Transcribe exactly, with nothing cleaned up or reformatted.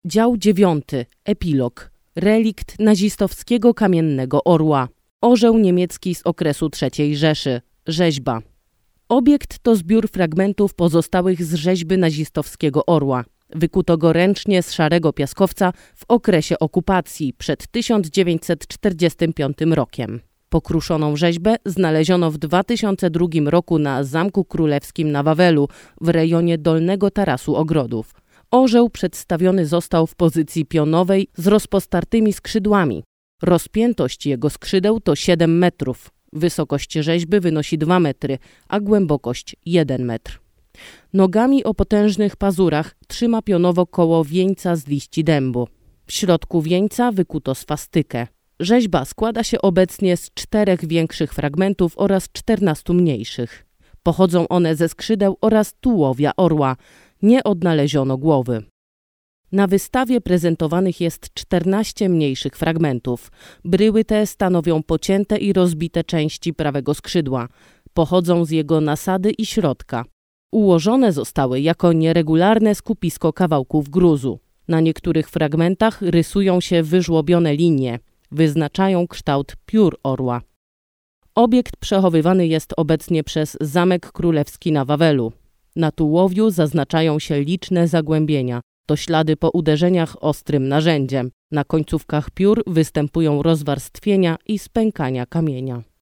Dział dziewiąty. Epilog. Relikt nazistowskiego kamiennego orła. Orzeł niemiecki z okresu trzeciej Rzeszy. Rzeźba. Obiekt to zbiór fragmentów pozostałych z rzeźby nazistowskiego orła. Wykuto go ręcznie z szarego piaskowca w okresie okupacji przed tysiąc dziewięćset czterdziestym piątym rokiem. Pokruszoną rzeźbę znaleziono w dwa tysiące drugim roku na Zamku Królewskim na Wawelu w rejonie Dolnego Tarasu Ogrodów. Orzeł przedstawiony został w pozycji pionowej z rozpostartymi skrzydłami. Rozpiętość jego skrzydeł to siedem metrów. Wysokość rzeźby wynosi dwa metry, a głębokość jeden metr. Nogami o potężnych pazurach trzyma pionowo koło wieńca z liści dębu. W środku wieńca wykuto swastykę. Rzeźba składa się obecnie z czterech większych fragmentów oraz czternastu mniejszych. Pochodzą one ze skrzydeł oraz tułowia orła. Nie odnaleziono głowy. Na wystawie prezentowanych jest czternaście mniejszych fragmentów. Bryły te stanowią pocięte i rozbite części prawego skrzydła. Pochodzą z jego nasady i środka. Ułożone zostały jako nieregularne skupisko kawałków gruzu. Na niektórych fragmentach rysują się wyżłobione linie. Wyznaczają kształt piór orła. Obiekt przechowywany jest obecnie przez Zamek Królewski na Wawelu. Na tułowiu zaznaczają się liczne zagłębienia. To ślady po uderzeniach ostrym narzędziem. Na końcówkach piór występują rozwarstwienia i spękania kamienia.